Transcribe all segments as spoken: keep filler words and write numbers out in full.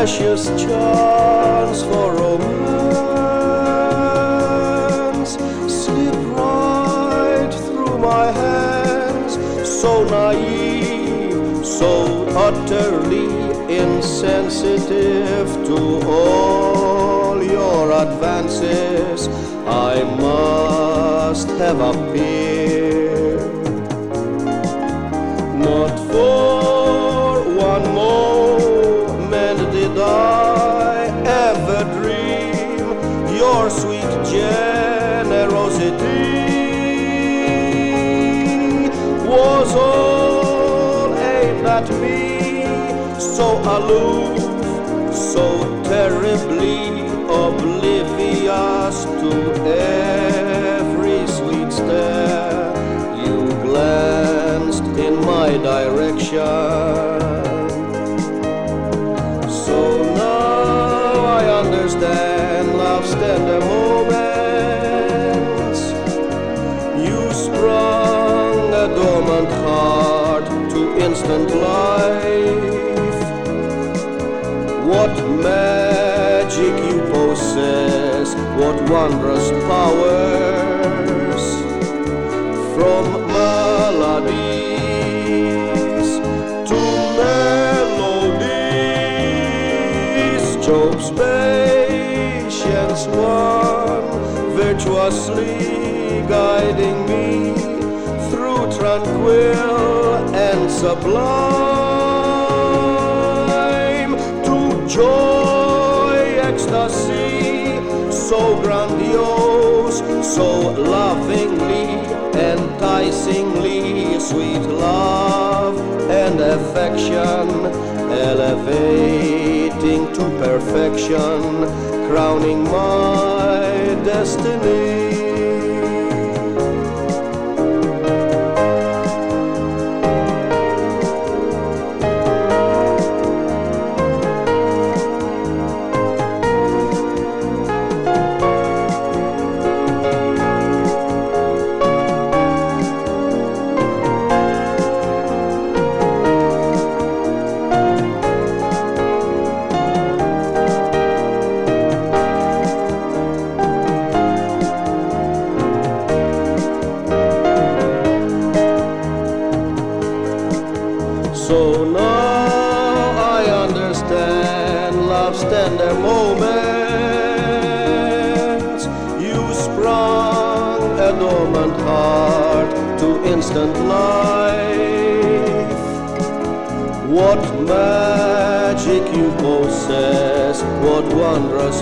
precious chance for romance slip right through my hands, so naive, so utterly insensitive to all your advances. I must have appeared. Not for one moment did I ever dream your sweet generosity was all aimed at me, so aloof, so terribly oblivious to every sweet stare you glanced in my direction. So now I understand love's tender moments. You sprung a dormant heart to instant life. What magic you possess, what wondrous powers. From melodies to melodies, Job's patience won, virtuously guiding me through tranquil and sublime to joy, ecstasy, so grandiose, so lovingly, enticingly sweet love and affection, elevating to perfection, crowning my destiny. So now I understand love's tender moments. You sprung a dormant heart to instant life. What magic you possess, what wondrous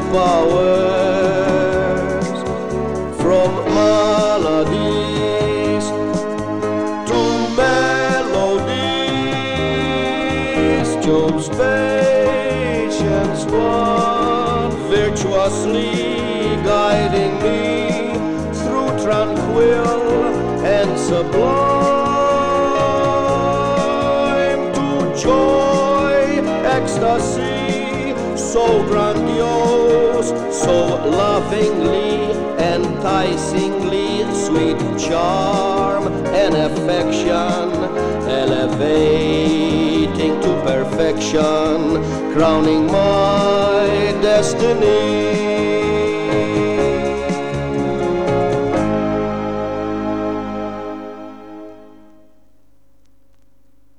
powers. From melodies to melodies, Job's patience won, virtuously guiding me through tranquil and sublime to joy, ecstasy, so grandiose, so lovingly, enticingly sweet charm and affection, elevating to perfection, crowning my destiny.